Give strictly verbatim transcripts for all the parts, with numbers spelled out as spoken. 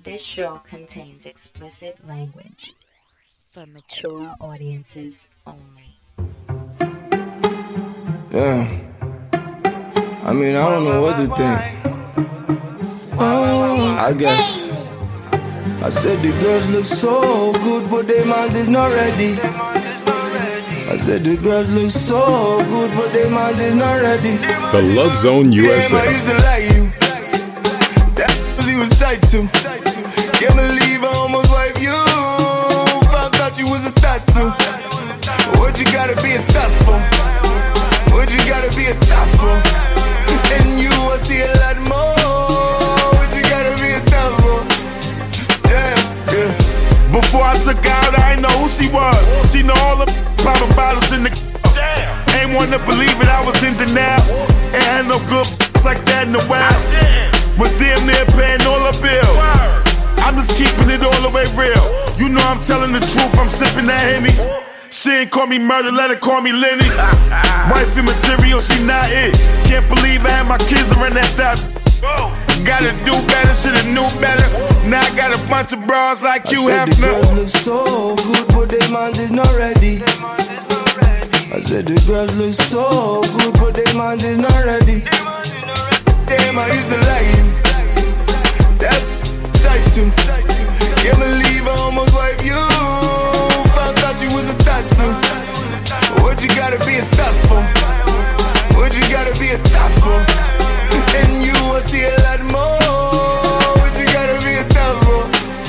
This show contains explicit language for mature audiences only. Yeah. I mean, I don't know what to think. Oh, I guess. I said the girls look so good, but their minds is not ready. I said the girls look so good, but their minds is not ready. The Love Zone U S A. Damn, I used to like you. That pussy was tight too. Can't believe I almost wiped you. Found out you was a tattoo. What you gotta be a thot for? What you gotta be a thot for? And you I see a lot more. What you gotta be a thot for? Damn, yeah. Before I took her out, I ain't know who she was. She know all the poppin' bottles in the. Ain't wanna believe it, I was in denial. Ain't had no good like that in a while. Was damn near paying all her bills. I'm just keeping it all the way real. You know I'm telling the truth, I'm sipping that Henny. She ain't call me murder, let her call me Lenny. Wifey material, she not it. Can't believe I had my kids around that thought. Gotta do better, shoulda knew better. Now I got a bunch of bras like you have I said the now. girls look so good, but their minds is not ready. I said the girls look so good, but their minds is not ready. Damn, I used to like you. That tight too. Can't believe I almost wiped you. Found out you was a tattoo. What you gotta be a thot for? What you gotta be a thot for? And you I see a lot more. What you gotta be a thot for?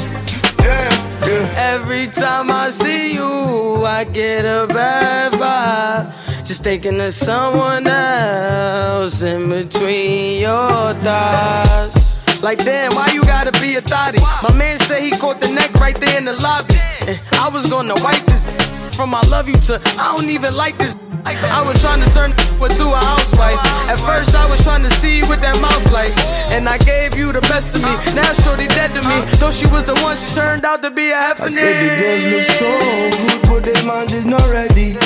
Damn, yeah. Every time I see you, I get a bad vibe. Just thinking of someone else in between your thighs. Like damn, why you gotta be a thotty? My man said he caught the neck right there in the lobby. And I was gonna wipe this from I love you to I don't even like this. I was trying to turn to a housewife. At first I was trying to see what that mouth like. And I gave you the best of me. Now shorty dead to me. Though she was the one, she turned out to be a heffernan. I said the girls look so good, but their minds is not ready.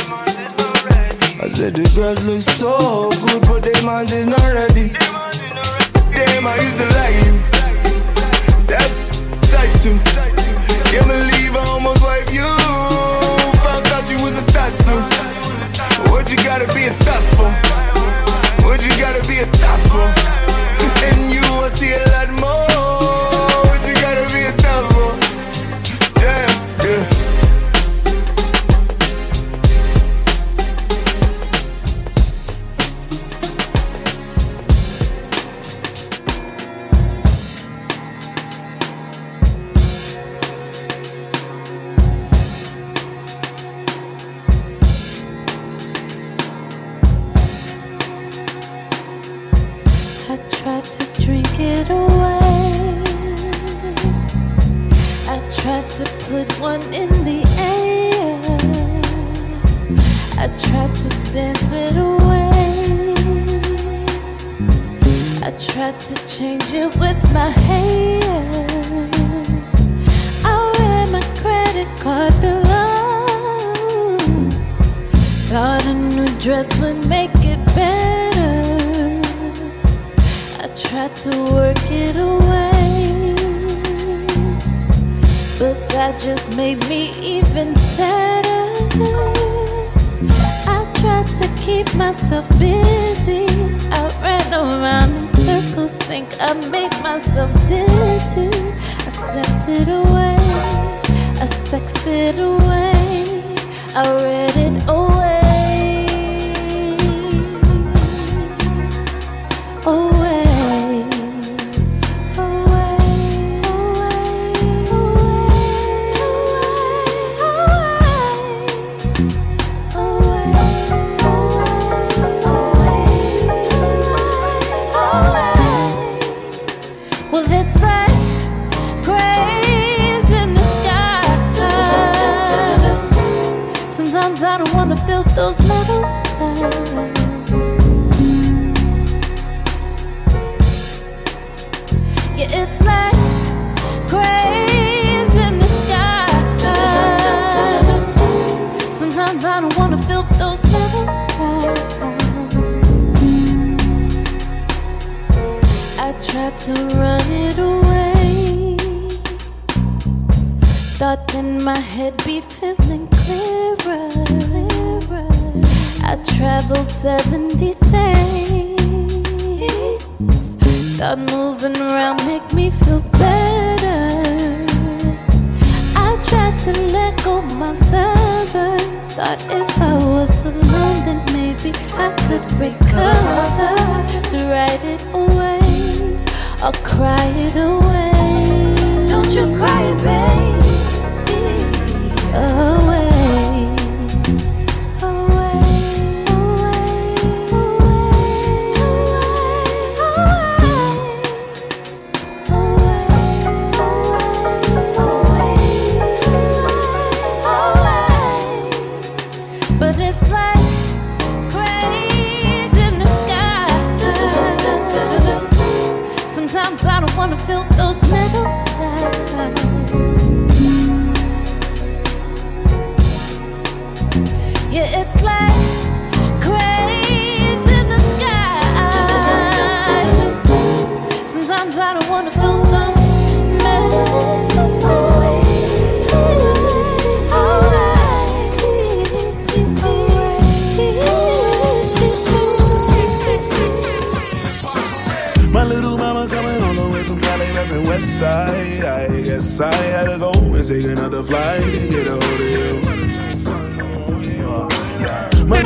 I said the girls look so good, but their minds is not ready. Damn, I used to like you. That tight too. Can't believe I almost wiped you. Found out you was a tattoo. What you gotta be a thot for? What you gotta be a thot for? And you I see a lot more. What you gotta be a thot for? Damn, yeah. I tried to drink it away. I tried to put one in the air. I tried to dance it away. I tried to change it with my hair. I ran my credit card below. Thought a new dress would make it better. I tried to work it away, but that just made me even sadder. I tried to keep myself busy. I ran around in circles, think I made myself dizzy. I slept it away, I sexed it away, I read it away. Away. I don't wanna feel those metal eyes. Yeah, it's like cranes in the sky. Sometimes I don't wanna feel those metal eyes. I tried to run it away. thought in my head be feeling clearer, clearer. I traveled seventy states. Thought moving around make me feel better. I tried to let go my lover. Thought if I was alone then maybe I could recover. To write it away or cry it away. Don't you cry, baby, away. Wanna feel those middle clouds. Yeah, it's like cranes in the sky. Sometimes I don't wanna feel those middle West side, I guess I had to go and take another flight to get a hold of you. Uh, yeah. My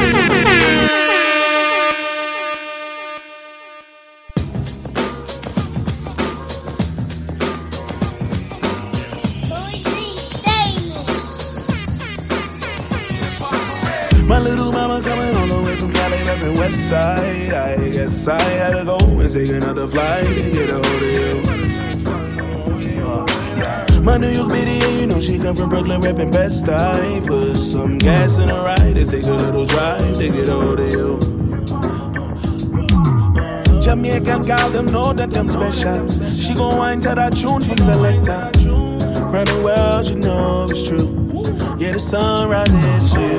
My little mama coming all the way from Cali, reppin' West side. I guess I had to go and take another flight to get a hold of you. My New York video, you know she come from Brooklyn, reppin' Bed-Stuy. Put some gas in her ride and take a little drive to get hold of you. Jamaican gal, them know that them special. She gon' wine to that tune, fix a selector. Round the world, you know it's true. Yeah, the sunrise is chill.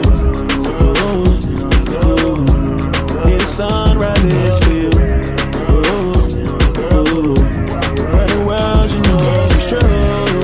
Yeah, the sunrise is chill. Round the world, you know it's true.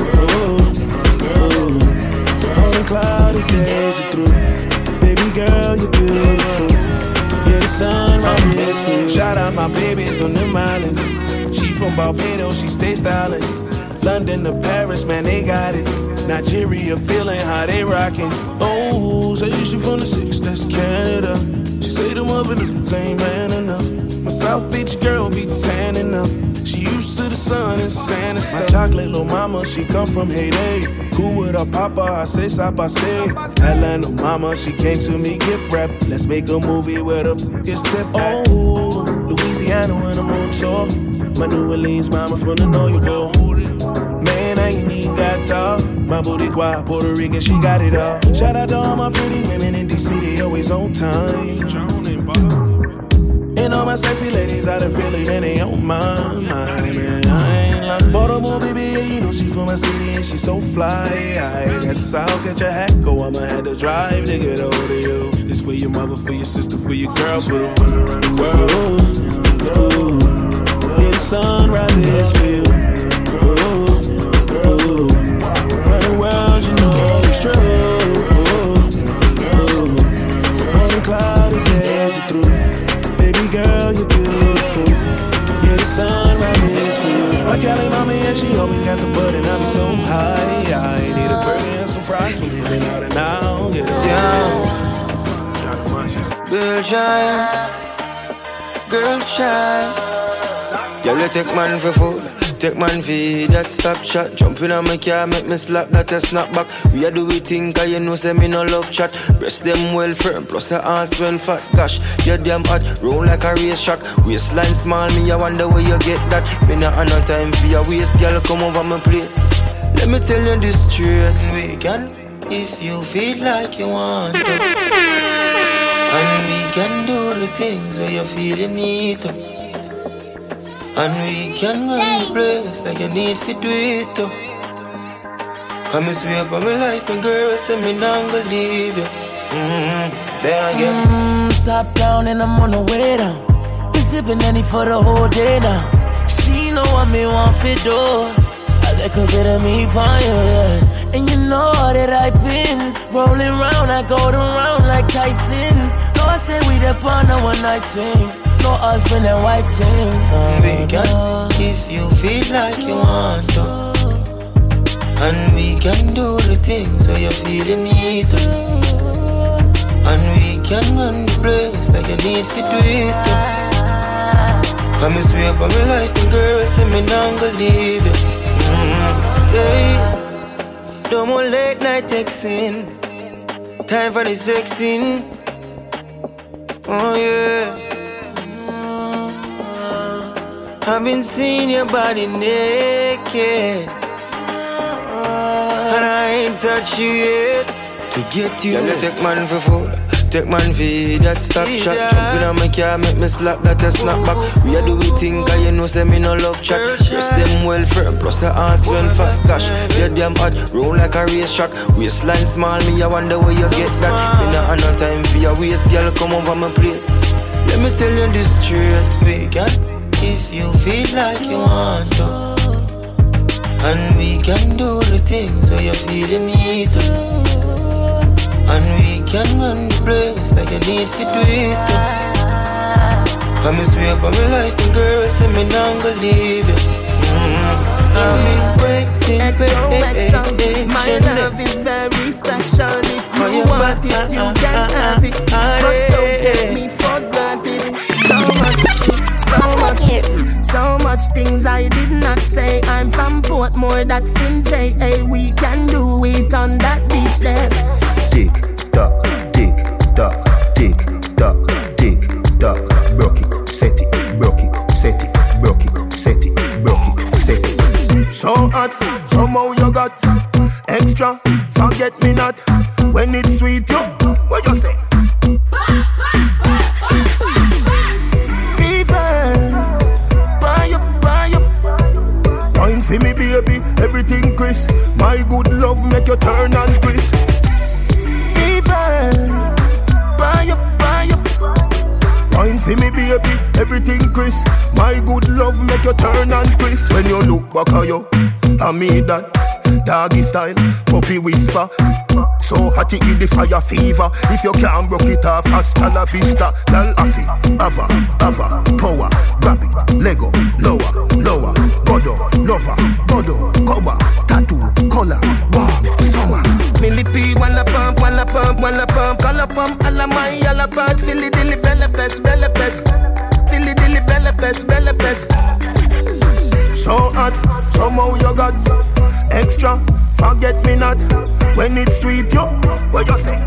Cloudy days are through. Baby girl, you're beautiful. Yeah, the sunrise for you. Shout out my babies on them islands. She from Barbados, she stay styling. London to Paris, man, they got it. Nigeria feeling how they rockin'. Oh, say she from the six, that's Canada. She say them other niggas ain't man enough. My South Beach girl be tanning up. She used to the sun and sand and stuff. My chocolate little mama, she come from Haiti. Cool with her papa, I say stop, I say. Atlanta mama, she came to me gift wrap. Let's make a movie where the f*** is tip at. Oh, Louisiana when I'm on tour. My New Orleans mama from the know you go. Man, I ain't even got talk. My booty quiet, Puerto Rican, she got it all. Shout out to all my pretty women in D C, they always on time. And all my sexy ladies out in Philly, man, they on my mind, man. I ain't like Baltimore, baby, yeah, you know she from my city and she so fly. I guess I'll catch a hat, go, I'ma have to drive to get hold of you. It's for your mother, for your sister, for your girl, for the women around the world. Ooh, yeah, the sunrise is for you. Around the world, you know it's true. All the cloudy days are through. Girl, you're beautiful. Yeah, the sunrise for you. My Cali mama, yeah, she always got the butt and I be so high. I need a burger and some fries from here and out and out. Get it down. Girl child, girl child. Yeah, let's take man for food. Take man feed that stop shot. Jump in on my car, make me slap that a snap back. We a do we think, cause you know say me no love chat. Breast them well firm, plus the ass well fat. Gosh, you damn hot, roll like a race track. Waistline small, me I wonder where you get that. Me not have no time for your waist, girl, come over my place. Let me tell you this straight. We can, if you feel like you want to. And we can do the things where you feel you need to. And we can run the place like you need to do it too. Come and swear up on my life, my girl, say me not gonna leave you. Mm-hmm. There again. Mm, top down and I'm on the way down. Been sipping any for the whole day now. She know what me want for do. I like a bit of me pon you, yeah. And you know that I've been rolling round, I go around like Tyson. No, I say we the fun of one night thing. No husband and wife thing. And we can, if you feel like you want to. And we can do the things where you feel you need to. And we can run the place like you need to do it too. Come and swear up on my life, and girl, say me not gonna leave it. Mm-hmm. Yeah. No more late night texting. Time for the sexing. Oh yeah. I've been seeing your body naked, and I ain't touched you yet. To get you, yeah, take man for food. Take man feed that stop shot. Jump in on my car, make me slap that a snap back. We a do we think, cause you know say me no love chat. Rest them well firm, plus the ass when fat. Gosh, you're damn hot, roll like a race track. Waistline small, me I wonder where you get that. Me not have no time for your waist, girl, come over my place. Let me tell you this straight, we can, if you feel like you want to. And we can do the things where you feel you need to. And we can run the place like you need to do it too. Come and swear up on my life, and girl, say me not gonna leave it. Mm-hmm. I've been waiting, X O X O, waiting. my love is very special. If you want it, you can have it. But don't take me for granted. So much, so much, so much things I did not say. I'm from Portmore, that's in J A. We can do it on that beach there. Tick tock, tick tock, tick tock, tick tock. Broke it, set it, broke it, set it, broke it, set it, broke it, set it. So hot, somehow you got extra. Forget me not when it's sweet. You, what you say? Fever, buy up, buy up. Wine for me, baby, everything crisp. My good love make you turn and crisp. Buy up, buy up. Wine for me, baby, everything crisp. My good love make you turn and crisp. When you look back at you, I mean that doggy style, puppy whisper. So hot it give the fire fever. If you can't broke it off, hasta la vista. Lal afi, ava, ava, power. Grab it, Lego, lower, lower. Godo, lover, godo, cover. Tattoo, color, warm, summer. Millipede, walla pump, walla pump, walla pump, walla pump, alla my, alla part, Philly dilly bella pest, bella pest, Philly dilly bella pest, bella pest. So hot, somehow you got extra. Forget me not when it's sweet, yo. What you say?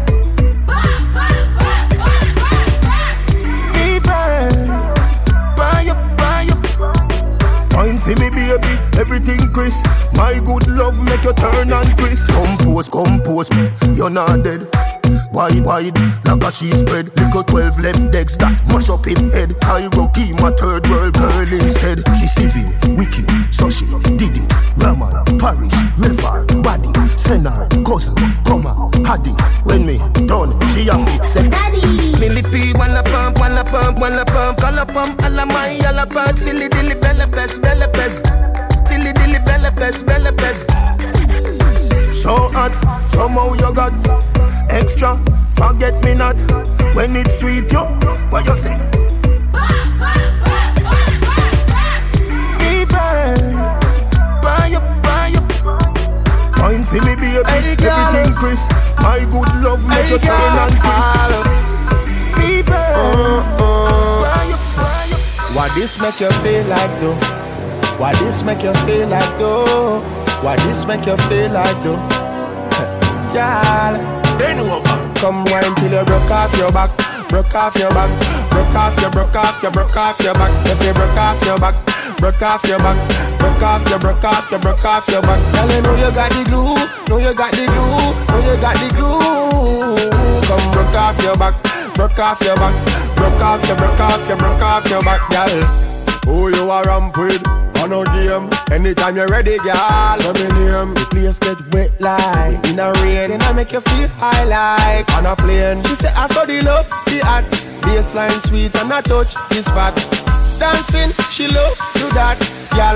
Fever, buy up, buy up. Wine for me, baby, everything crisp. My good love make you turn and crisp. Compose, compose, you're not dead. Wide, wide, like a sheet spread. Little twelve left decks that mash up in head. I go keep my third world girl instead. She civil, wicked, so she did it. Raman, parish, river, body, senor, cousin, comma, haddy. When me done, she a fit, say daddy. Millipede, walla pump, walla pump, walla pump, walla pump, alla my, alla part, Philly dilly bella pest, bella pest, Philly dilly bella pest, bella pest. So hot, somehow you got extra. Forget me not when it's sweet, yo. What you say? Fever, buy up, buy up. Wine for me, baby, everything crisp. My good love make you turn and crisp. Fever, buy up, buy up. What this make you feel like though? What this make you feel like though? What this make you feel like though? Girl, they know about. Come wine till you broke off your back, broke off your back, broke off your, broke off your, broke off your back. If you broke off your back, broke off your back, broke off your, broke off your, broke off your back. Girl, you know you got the glue, know you got the glue, know you got the glue. Come broke off your back, broke off your back, broke off your, broke off your, broke off your back, girl. Who you are ramp with? On no game. Anytime you're ready, girl. So me name. The place get wet like in a rain. Then I make you feel high like on a plane. She say I saw the love, the hot baseline sweet and I touch this spot. Dancing, she love do that. Girl,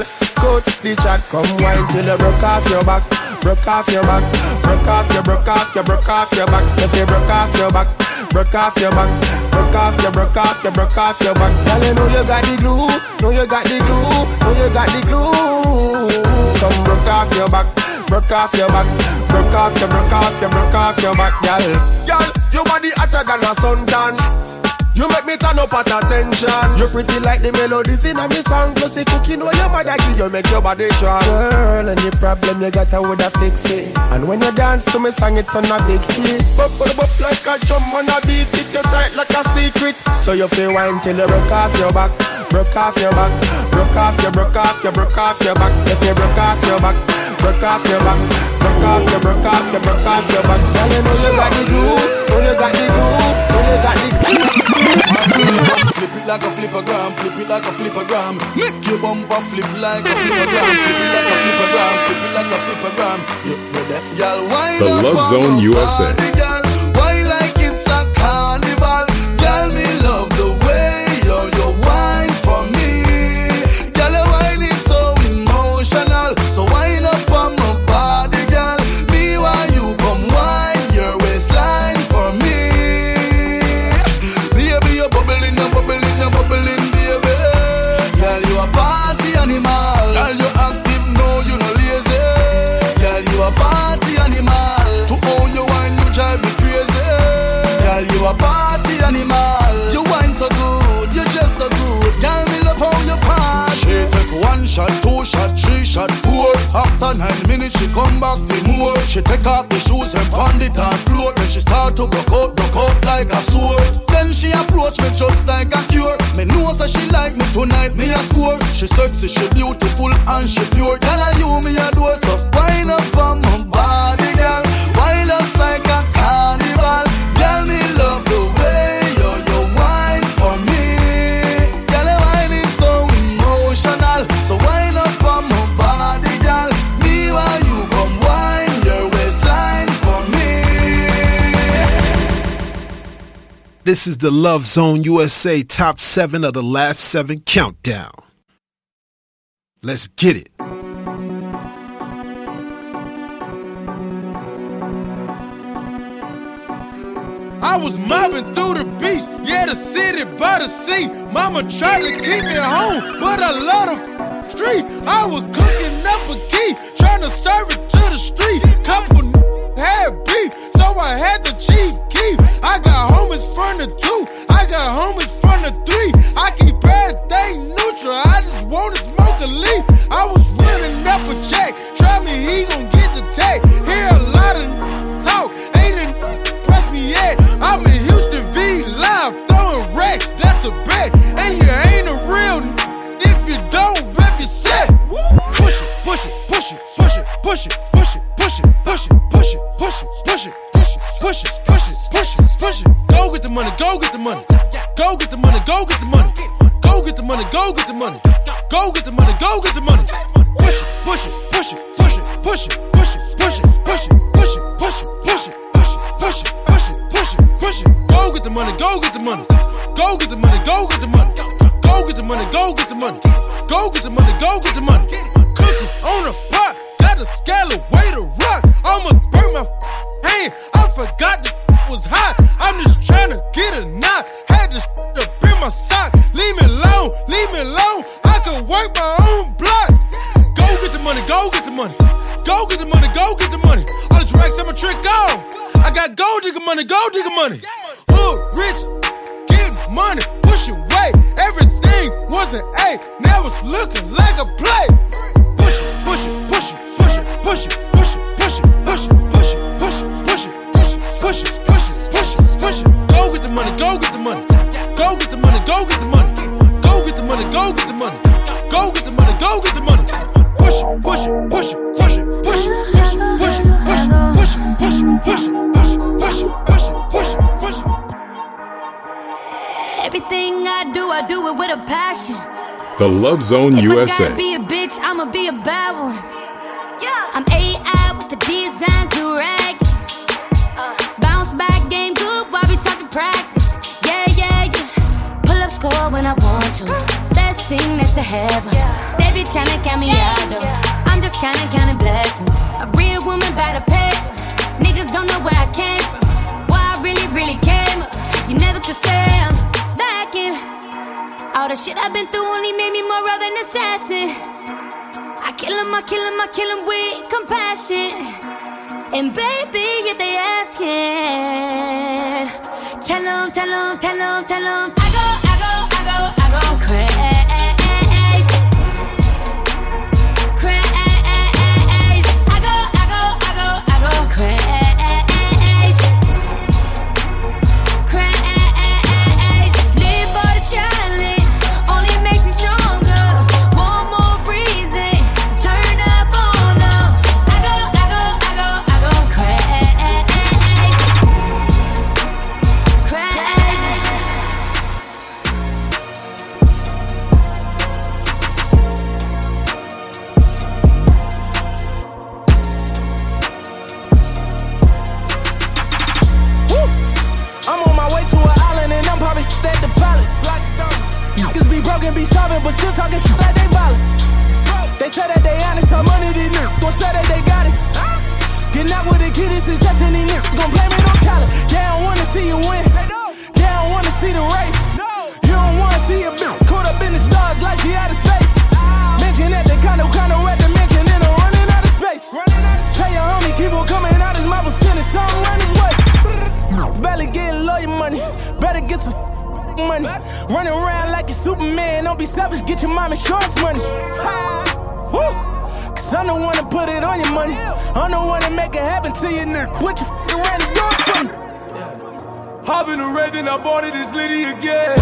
good. The chat come wine till you broke off your back. Broke off your back. Broke off your, broke off your, broke off your back. If you broke off your back. Broke off your back. Broke off your, broke off your, broke off your back. Girl, you know you got the glue. Know you got the glue. Know you got the glue. Come broke off your back. Broke off your back. Broke off your, broke off your, broke off your back, girl. Girl, your body hotter than a suntan. You make me turn up at attention. You pretty like the melodies in a me song. Plus the cooking where your mother give you make your body strong. Girl, any problem you got I woulda fix it. And when you dance to me song it turn a big hit. Bop bop bop like a drum on a beat. It you tight like a secret. So you feel wine till you broke off your back. Broke off your back. Broke off your, broke off your, broke off your back. If you broke off your back. Broke off your back. Broke off your, broke off your, broke off your back. Girl, you know you got the glue. Know you got the glue. Know you got the glue. Flip it like a flippergram, flip it like a flippergram. Make your bumper flip like a flippergram, flip it like a flippergram, flip it like a flippergram. Y'all wind The up Love on Zone my U S A. body, y'all. Why like it's a carnival? Y'all me love the way you you wine for me. Y'all your wine is so emotional, so wind up on my body, y'all. Me while you come wine your waistline for me. Bubbling, no bubbling, no bubbling, baby. Girl, you a party animal. Girl, you active, no, you no lazy. Girl, you a party animal. To own your wine, you drive me crazy. Girl, you a party animal. You wine so good, you just so good. Girl, me love how you party. She take one shot, two shot, three shot, four. After nine minutes, she come back for more. She take off the shoes and pound it on floor. Then she start to broke out, broke out like a sword. Then she approach me just like a cure. Me know that she like me tonight, me a score. She sexy, she beautiful and she pure. Tell her you me a door, so wind up on my body, girl. Wind us like a carnival. Girl, me love the way you, you wine for me. Girl, the wine is so emotional. So wind up on my body, girl. Me while you come wine your waistline for me. This is the Love Zone U S A Top seven of the Last seven Countdown. Let's get it. I was mobbing through the beach, yeah, the city by the sea. Mama tried to keep me home, but I love the street. I was cooking up a key, trying to serve it to the street. Couple n- had beef, so I had the chief key. I got homies from the two, I got homies from the three. I keep everything neutral, I just wanna smoke a leaf. I was running up a check, try me, he gon' get the tag. Hear a lot of n- talk, ain't it press me yet. I'm in Houston V live, throwing racks, that's a bet. And here ain't a real n- if you don't rep your set. Push it, push it, push it, push it, push it, push it, push it, push it, push it, push it, push it, push it, push it, push it, push it, push it. Go get the money, go get the money. Go get the money, go get the money. Go get the money, go get the money. Go get the money, go get the money. Push it, push it, push it, push it, push it, push it, push it, push it, push it, push it, push it, push it, push it, push it, push it, push it. Go get the money, go get the money. Go get the money, go get the money. Go get the money, go get the money. Go get the money, go get the money. Cooking on a pot, got a scale way to rock. Almost burnt my hand, I forgot the was hot. I'm just trying to get a knot. Had this up in my sock. Leave me alone, leave me alone. I could work my own block. Go get the money, go get the money. Go get the money, go get the money. All these racks, I'm a trick off. I got gold digger money, gold digger money. Hood rich, getting money, pushing weight. Everything was an A, now it's looking like a play. Push it, push it, push it, push it, push it, push it, push it, push it, push it, push it, push it, push it, push it, push it, push it, push it. Go get the money, go get the money. Go get the money, go get the money. Go get the money, go get the money. Go get the money, go get the money. Push it, push it, push it, push it, push it, push it, push it, push it, push it, push it, push it, push it, push it, push it, push it, push it. Everything I do, I do it with a passion. The Love Zone If U I S gotta A. be a bitch, I'ma be a bad one. I'm A I with the designs, do rag. Bounce back, game good while we talking practice. Yeah, yeah, yeah. Pull up score when I want to. Best thing that's to heaven. They be tryna count me out though. I'm just counting, counting blessings. A real woman by the paper. Niggas don't know where I came from. Where I really, really came up. You never could say I'm lacking. All the shit I've been through only made me more of an assassin. I kill him, I kill him, I kill him with compassion. And baby, if they asking, tell them, tell them, tell them, tell them. I go, I go, I go, I go crazy. Be solving, but still talking shit like they violent. They say that they honest, how money these niggas gon' say that they got it. Getting out with the kid is success and these niggas gon' blame it on talent. They don't wanna see you win. They don't wanna see the race. You don't wanna see a bitch caught up in the stars like she out of space. Mention that they kinda kinda read the mention and I'm running out of space. Tell your homie keep on coming out his mouth and sending something around his way. Barely getting lawyer money, better get some money. Running around like you're Superman. Don't be selfish, get your mom insurance money. Woo. Cause I'm the one to put it on your money. I'm the one to make it happen to you, nigga. What you f***ing around the door for me? Hop in the red, then I bought it, it's Liddy again.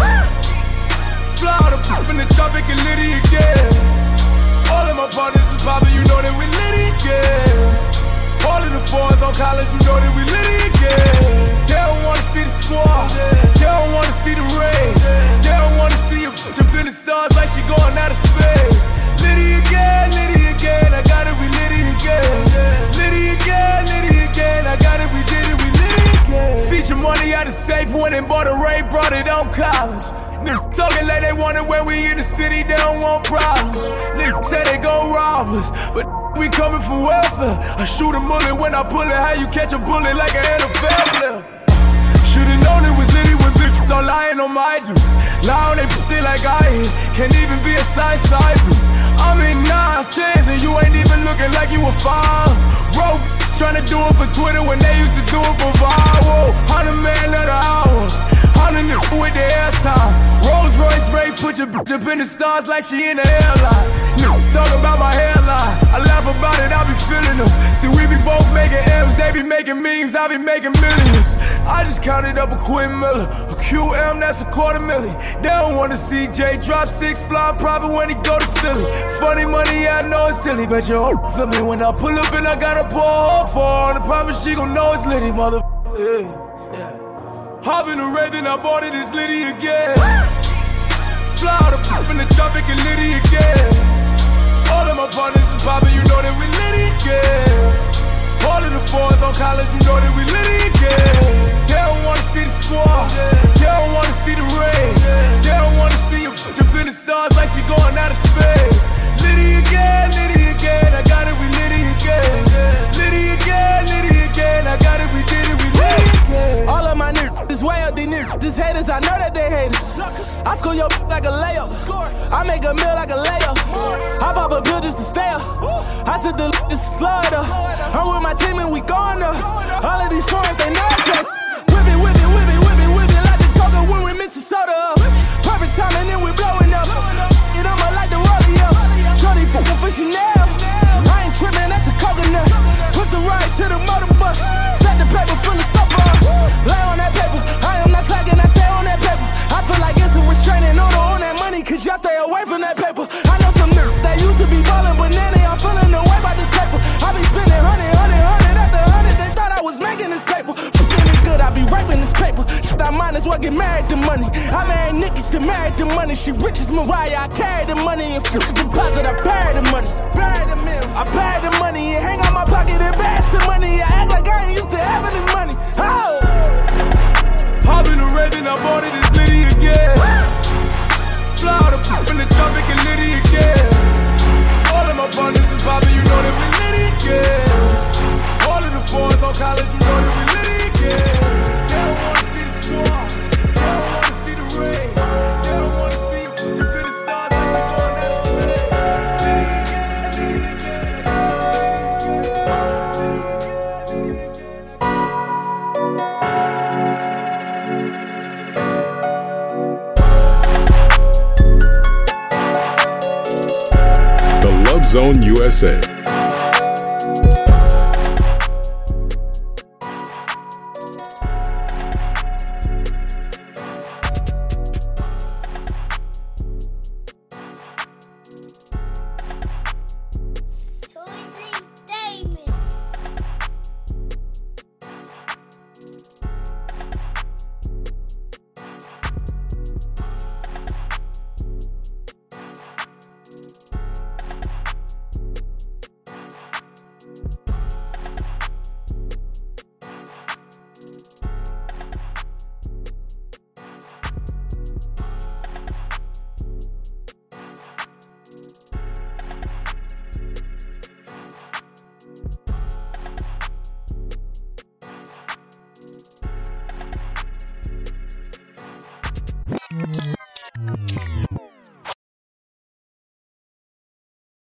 Fly the pop in the tropic and Liddy again. All of my partners is poppin', you know that we Liddy again. All of the fours on college, you know that we Liddy again. They don't wanna see the squad, they don't wanna see the rain. They don't wanna see you jump in the stars like she going out of space. Liddy again, Liddy again, I got it, we Liddy again. Liddy again, Liddy again, I got it, we did it, we Liddy again. Feature money out of safe, went and bought a Ray, brought it on college. Niggas talking like they want it when we in the city, they don't want problems. Niggas say they gon' rob us, but we coming for welfare. I shoot a bullet when I pull it, how you catch a bullet like an N F L player? Should've known it was Liddy when bitches don't lying on my dude. Lie on they it like I ain't, can't even be a side side dude. I'm in nines, tens, and you ain't even looking like you a five. Bro, tryna do it for Twitter when they used to do it for viral. Hundred man of the hour, hundred niggas with the airtime. Rolls Royce Ray, put your bitch up in the stars like she in the airline. Talk about my hairline, I laugh about it, I be feeling them. See, we be both making M's, they be making memes, I be making millions. I just counted up a Quinn Miller, a Q M, that's a quarter million. They don't wanna see Jay drop six, fly private when he go to Philly. Funny money, yeah, I know it's silly, but you hope feel me when I pull up and I gotta pour her for her. I promise she gon' know it's Liddy, mother. Yeah, yeah. Hop in the red, then I bought it, it's Liddy again. Fly the pop in the tropic and Liddy again. All of my partners is poppin', you know that we Liddy again. All of the fours on college, you know that we Liddy again. They don't wanna see the squad, they don't wanna see the rain. They don't wanna see you jump in the stars like she going out of space. Liddy again, Liddy again, I got it, we Liddy again. Liddy again, Liddy again, I got it, we did it, we Liddy again. All of my niggas is way up, these niggas, these haters, I know that they hate us. I score your like a layup, I make a meal like a layup. I pop a pill just to stay up. I said the just to slide up. I'm with my team and we going up. All of these foreigns, they know us. Whip it, whip it, whip it, whip it, whip it like the talker when we mix the soda up. Perfect time and then we blowing up. It I'ma like the rollie up. Shorty fucking for Chanel. I ain't tripping, that's a coconut. Put the ride to the motor bus. Stack the paper full of sofa. Lay on that paper. I am not slacking, I stay on that paper. I feel like it's a restraining order on that money, cause y'all stay away from that paper. I know some niggas that used to be ballin', but now they all feeling the way about this paper. I be spending hundred, hundred, hundred after hundred. They thought I was making this paper. Fucking it good, I be raping this paper. Shit, I might as well get married to money. I married Nicki's to married to money. She rich as Mariah, I carry the money. And flip the deposit, I bury the money. Bury the mills, I bury the money. And hang out my pocket and bury some money. I act like I ain't used to having this money. Oh! Hop in the red, then I bought it, it's Liddy again. Fly the pop in the tropic and Liddy again. Zone U S A. Mm-hmm.